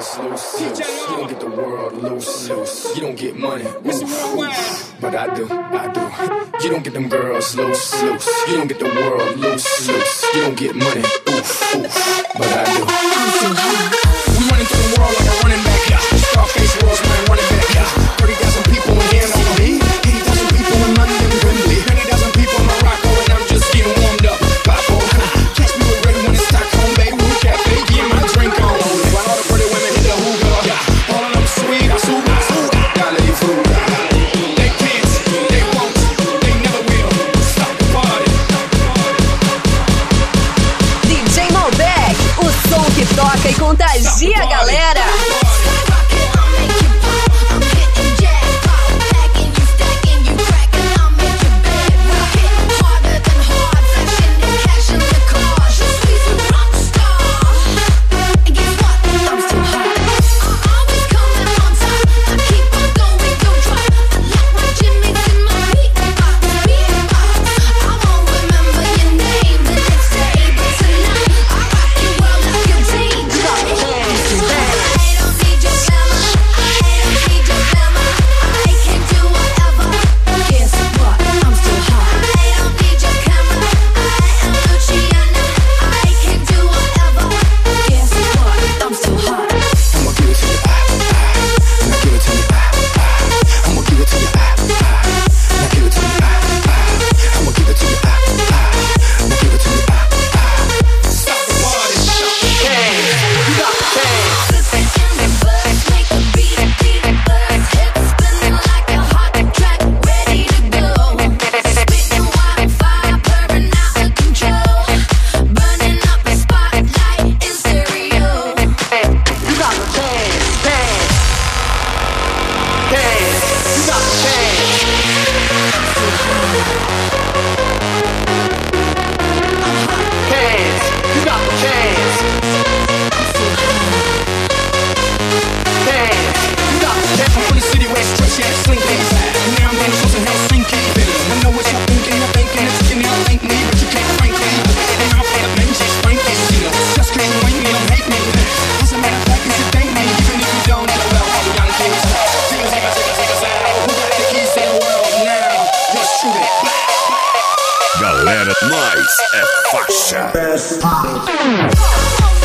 girls loose. You don't get the world loose. You don't get money, but I do. You don't get them girls loose. You don't get the world loose. You don't get money, but I do. We running through the world like a running back. Scarface World's man running back. 30,000 people in here on me. 80,000 people in London, Wembley. 20,000 people in Morocco, and I'm just getting warmed up. Papo, catch me with ready when it's Stockholm, baby. Root cafe, get my drink on. While all the pretty women hit the hookah. All of them sweet, I suit. Gotta leave food. They can't, they won't, they never will. Stop the party. DJ Malbec, o som que toca e contagia a galera. Galera, nós é faixa.